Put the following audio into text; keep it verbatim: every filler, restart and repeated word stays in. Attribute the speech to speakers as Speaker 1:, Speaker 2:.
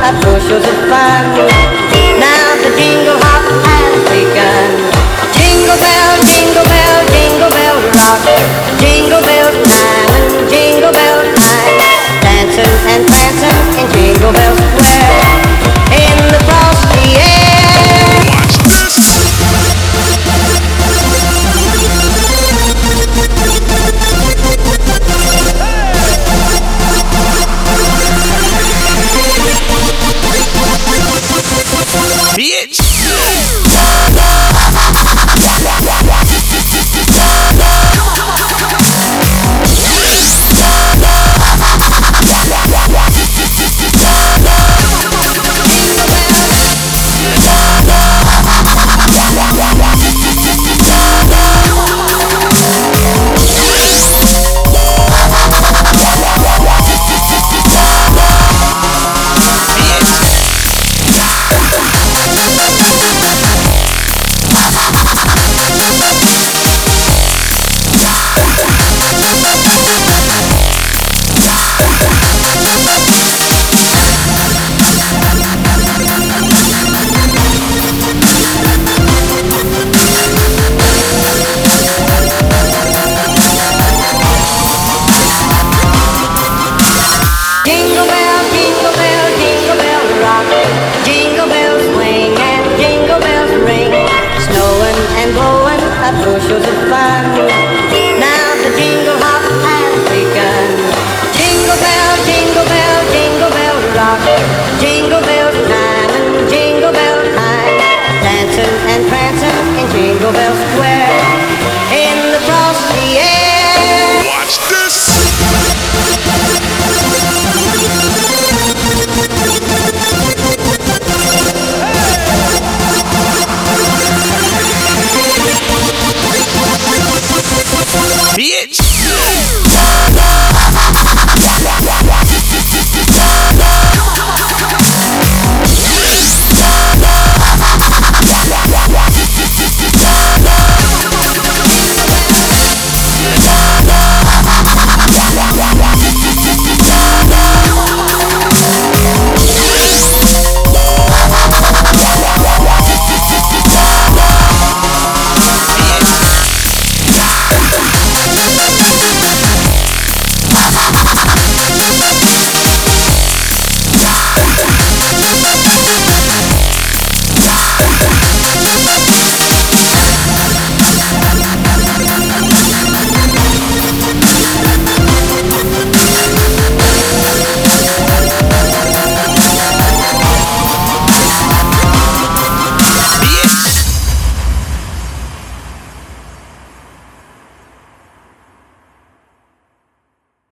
Speaker 1: a bushels of fun. Now the jingle hop has begun. Jingle bell, jingle bell, jingle bell rock. Jingle bell time and jingle bell time. Dancing and prancing in Jingle Bell Square. In the frosty air.
Speaker 2: Watch this. Bitch.
Speaker 1: Jingle bell, jingle bell, jingle bell rock. Jingle bells swing and jingle bells ring. Snowing and blowing up bushels of fun. Now the jingle hop has begun. Jingle bell, jingle bell, jingle bell rock. Jingle bell time and jingle bell time. Dancing and prancing in Jingle Bell Square. In the frosty air.
Speaker 2: Watch this.